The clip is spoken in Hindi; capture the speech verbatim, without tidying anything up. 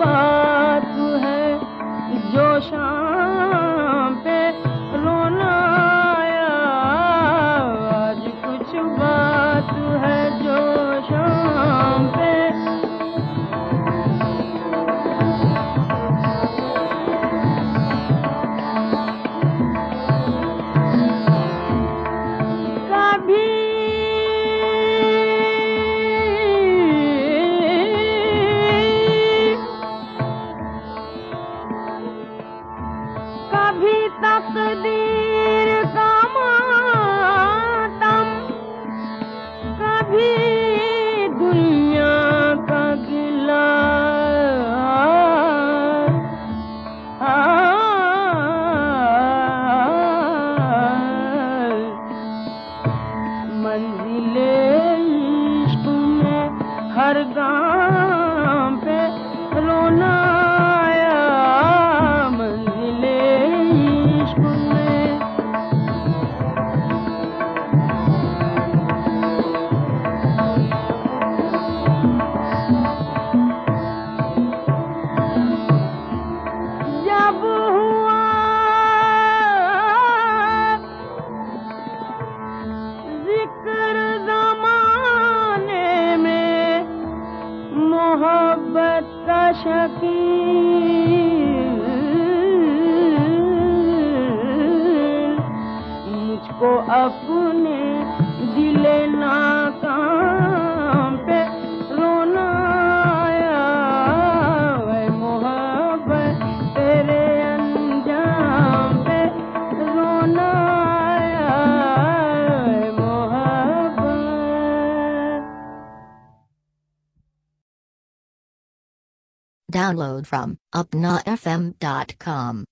बात है जो शाम पे रोना आया, आज कुछ बात है जो शाम पे कभी तकदीर का मातम, कभी दुनिया का गिला, मंजिले इश्क में हर गाम पे रोना आया, मंजिले इश्क में। जब हुआ जिक्र ज़माने में मोहब्बत का शकील, मुझको अपने दिले नाकाम पे रोना आया, ऐ मोहब्बत तेरे अंजाम पे रोना आया, ऐ मोहब्बत। Download from upna f m dot com.